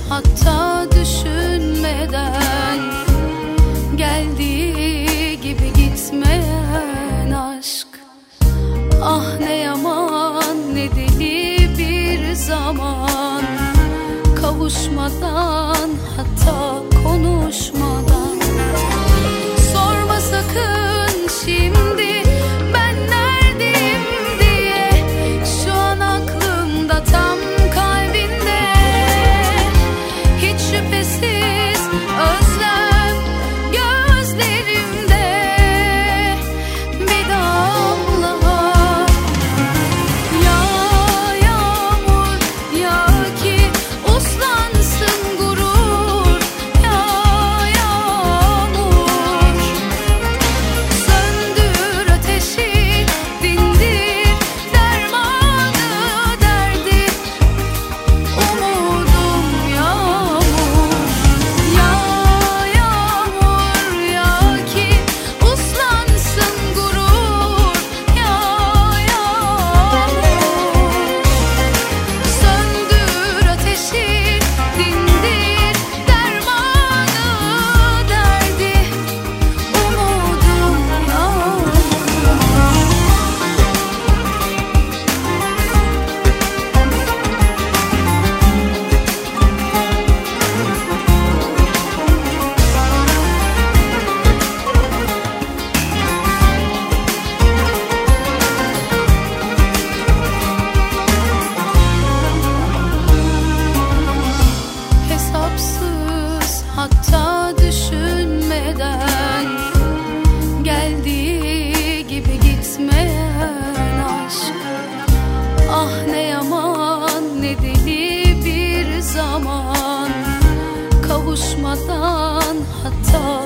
hatta düşünmeden, geldiği gibi gitmeyen aşk. Ah ne yaman ne deli bir zaman, kavuşmadan hatta konuşmadan. Sorma sakın şimdi ben neredeyim diye, şu an aklımda tam kalbinde. Hiç şüphesiz özlem gözlerimde, bir damla ya yağmur ya ki uslansın gurur. Ya yağmur söndür ateşi, dindir dermanı derdi, umudum yağmur. Ya yağmur ya ki uslansın gurur. Ya yağmur söndür ateşi, dindir dermanı derdi, umudum yağmur. Hesapsız hatta düşünmeden, geldiği gibi gitmeyen aşk. Ah ne yaman ne deli bir zaman, kavuşmadan hatta